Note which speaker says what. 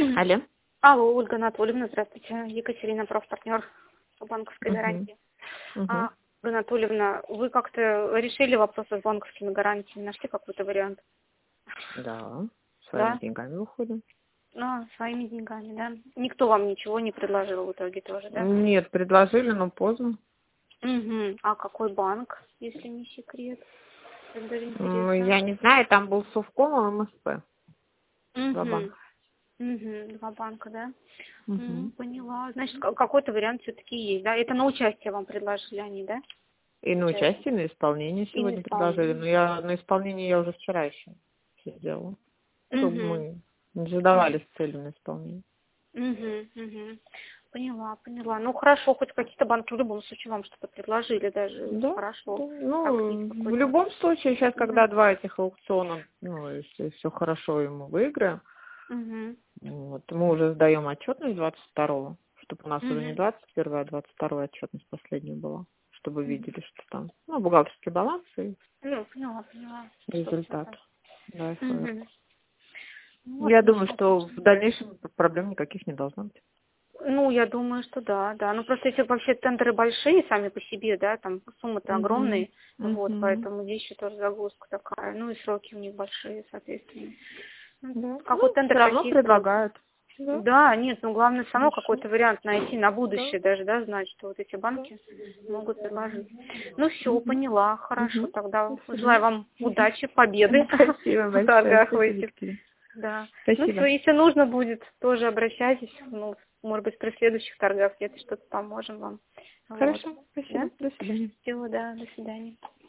Speaker 1: Алло.
Speaker 2: Алло, Ольга Анатольевна, здравствуйте. Екатерина, профпартнер по банковской гарантии.
Speaker 1: Мгм.
Speaker 2: Ольга Анатольевна, вы как-то решили вопрос с банковскими гарантиями? Нашли какой-то вариант?
Speaker 1: Да, своими
Speaker 2: Да?
Speaker 1: деньгами выходим.
Speaker 2: Своими деньгами, да? Никто вам ничего не предложил в итоге тоже, да?
Speaker 1: Нет, предложили, но поздно.
Speaker 2: Угу. А какой банк, если не секрет? Это даже интересно.
Speaker 1: Я не знаю, там был Совком и МСП. Два
Speaker 2: Угу.
Speaker 1: банка.
Speaker 2: Угу. Два банка, да?
Speaker 1: Мгм.
Speaker 2: Поняла. Значит, какой-то вариант все-таки есть, да? Это на участие вам предложили они, да?
Speaker 1: И на
Speaker 2: Получается.
Speaker 1: участие, и на исполнение
Speaker 2: И на
Speaker 1: сегодня предложили.
Speaker 2: исполнение.
Speaker 1: Но я на исполнение я уже вчера еще все сделала. Чтобы
Speaker 2: Угу.
Speaker 1: мы не задавались целью на исполнение.
Speaker 2: Угу. Поняла. Ну хорошо, хоть какие-то банки в любом случае вам что-то предложили, даже
Speaker 1: Да,
Speaker 2: хорошо.
Speaker 1: да.
Speaker 2: Открыть
Speaker 1: Ну, в
Speaker 2: какой-то.
Speaker 1: любом случае, сейчас,
Speaker 2: Угу.
Speaker 1: когда два этих аукциона, если все хорошо, и мы выиграем,
Speaker 2: Угу.
Speaker 1: вот, мы уже сдаем отчетность 22-го, чтобы у нас уже не
Speaker 2: Угу.
Speaker 1: 21-я, а 22-я отчетность последняя была, чтобы видели, что там, бухгалтерский баланс и
Speaker 2: Ну, поняла.
Speaker 1: результат.
Speaker 2: 100%.
Speaker 1: Да, ФР.
Speaker 2: Угу. Ну,
Speaker 1: Я думаю,
Speaker 2: отлично.
Speaker 1: что в дальнейшем проблем никаких не должно быть.
Speaker 2: Ну, я думаю, что да. Ну, просто эти вообще тендеры большие сами по себе, да, там суммы-то
Speaker 1: Угу.
Speaker 2: огромные, вот,
Speaker 1: Угу.
Speaker 2: поэтому здесь еще тоже загрузка такая. Ну, и сроки у них большие, соответственно.
Speaker 1: Да.
Speaker 2: Какой
Speaker 1: Все
Speaker 2: тендер,
Speaker 1: равно
Speaker 2: такие сроки.
Speaker 1: предлагают. Да,
Speaker 2: Да, нет, главное само
Speaker 1: хорошо.
Speaker 2: какой-то вариант найти на
Speaker 1: Да,
Speaker 2: будущее даже, да, знать, что вот эти
Speaker 1: да.
Speaker 2: банки могут предложить. Ну все,
Speaker 1: Угу.
Speaker 2: поняла, хорошо,
Speaker 1: Угу.
Speaker 2: тогда
Speaker 1: Спасибо.
Speaker 2: желаю вам удачи, победы
Speaker 1: Спасибо
Speaker 2: в
Speaker 1: большое.
Speaker 2: торгах в
Speaker 1: Спасибо,
Speaker 2: этих.
Speaker 1: Екатерина.
Speaker 2: Да. Ну все,
Speaker 1: Спасибо.
Speaker 2: если нужно будет, тоже обращайтесь, ну, может быть, при следующих торгах где-то что-то поможем вам. Вот.
Speaker 1: Хорошо.
Speaker 2: Да?
Speaker 1: Спасибо. До свидания.
Speaker 2: Всего, да, до свидания.